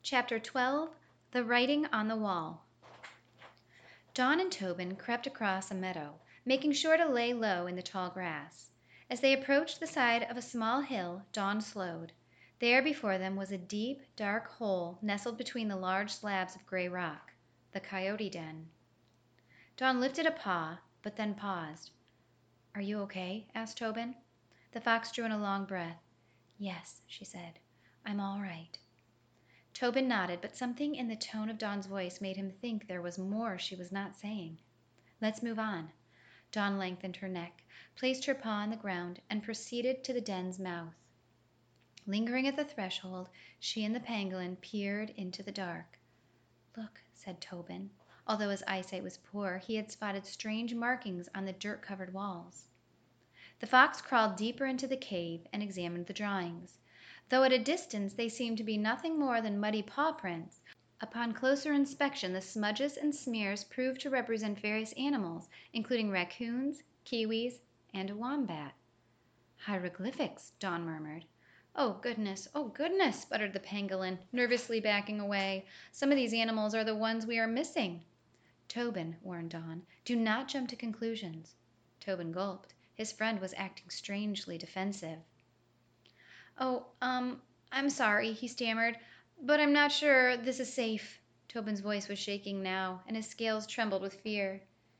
Chapter 12. The Writing on the Wall. Dawn and Tobin crept across a meadow, making sure to lay low in the tall grass. As they approached the side of a small hill, Dawn slowed. There before them was a deep, dark hole nestled between the large slabs of gray rock. The coyote den. Dawn lifted a paw, but then paused. "Are you okay?" asked Tobin. The fox drew in a long breath. "Yes," she said. "I'm all right." Tobin nodded, but something in the tone of Dawn's voice made him think there was more she was not saying. "Let's move on." Dawn lengthened her neck, placed her paw on the ground, and proceeded to the den's mouth. Lingering at the threshold, she and the pangolin peered into the dark. "Look," said Tobin. Although his eyesight was poor, he had spotted strange markings on the dirt-covered walls. The fox crawled deeper into the cave and examined the drawings. Though at a distance they seemed to be nothing more than muddy paw prints, upon closer inspection the smudges and smears proved to represent various animals, including raccoons, kiwis, and a wombat. "Hieroglyphics," Dawn murmured. "Oh, goodness! Oh, goodness!" sputtered the pangolin, nervously backing away. "Some of these animals are the ones we are missing." "Tobin," warned Dawn, "do not jump to conclusions." Tobin gulped. His friend was acting strangely defensive. "Oh, I'm sorry," he stammered, "but I'm not sure this is safe." Tobin's voice was shaking now, and his scales trembled with fear.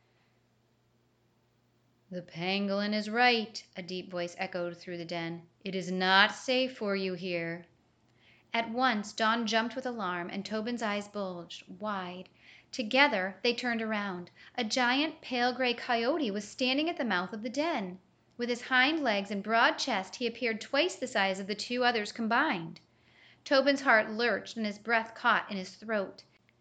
"The pangolin is right," a deep voice echoed through the den. "It is not safe for you here." At once Dawn jumped with alarm, and Tobin's eyes bulged wide. Together they turned around. A giant, pale gray coyote was standing at the mouth of the den. With his hind legs and broad chest he appeared twice the size of the two others combined. Tobin's heart lurched and his breath caught in his throat.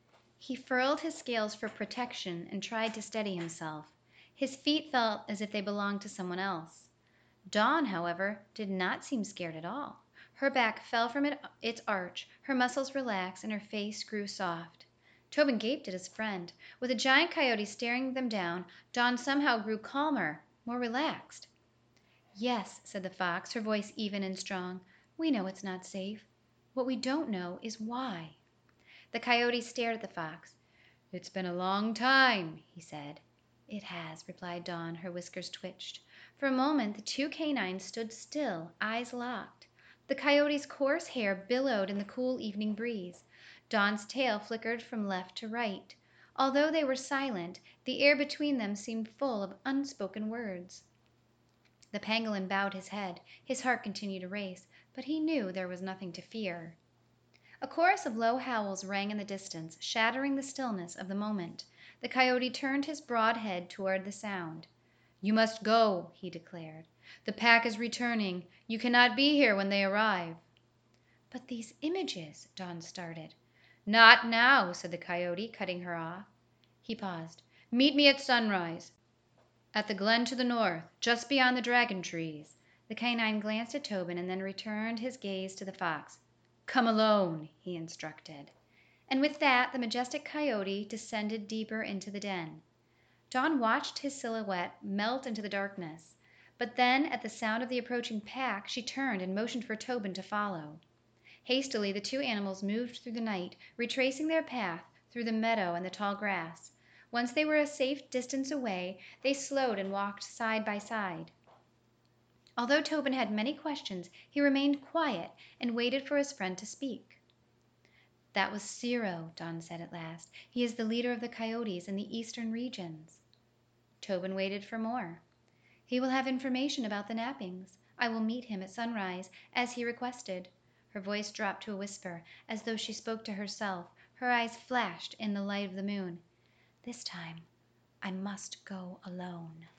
He furled his scales for protection and tried to steady himself. His feet felt as if they belonged to someone else. Dawn, however, did not seem scared at all. Her back fell from its arch, her muscles relaxed, and her face grew soft. Tobin gaped at his friend. With a giant coyote staring them down, Dawn somehow grew calmer, more relaxed. "Yes," said the fox, her voice even and strong. "We know it's not safe. What we don't know is why." The coyote stared at the fox. "It's been a long time," he said. "It has," replied Dawn. Her whiskers twitched. For a moment the two canines stood still, eyes locked. The coyote's coarse hair billowed in the cool evening breeze. Dawn's tail flickered from left to right. Although they were silent, the air between them seemed full of unspoken words. The pangolin bowed his head. His heart continued to race, but he knew there was nothing to fear. A chorus of low howls rang in the distance, shattering the stillness of the moment. The coyote turned his broad head toward the sound. "You must go," he declared. "The pack is returning. You cannot be here when they arrive." "But these images," Dawn started. "Not now," said the coyote, cutting her off. He paused. "Meet me at sunrise, at the glen to the north, just beyond the dragon trees." The canine glanced at Tobin and then returned his gaze to the fox. "Come alone," he instructed. And with that the majestic coyote descended deeper into the den. Dawn watched his silhouette melt into the darkness, but then at the sound of the approaching pack she turned and motioned for Tobin to follow. Hastily the two animals moved through the night, retracing their path through the meadow and the tall grass. Once they were a safe distance away, they slowed and walked side by side. Although Tobin had many questions, he remained quiet and waited for his friend to speak. "That was Ciro," Dawn said at last. "He is the leader of the coyotes in the eastern regions." Tobin waited for more. "He will have information about the knappings. I will meet him at sunrise, as he requested." Her voice dropped to a whisper, as though she spoke to herself. Her eyes flashed in the light of the moon. "This time I must go alone."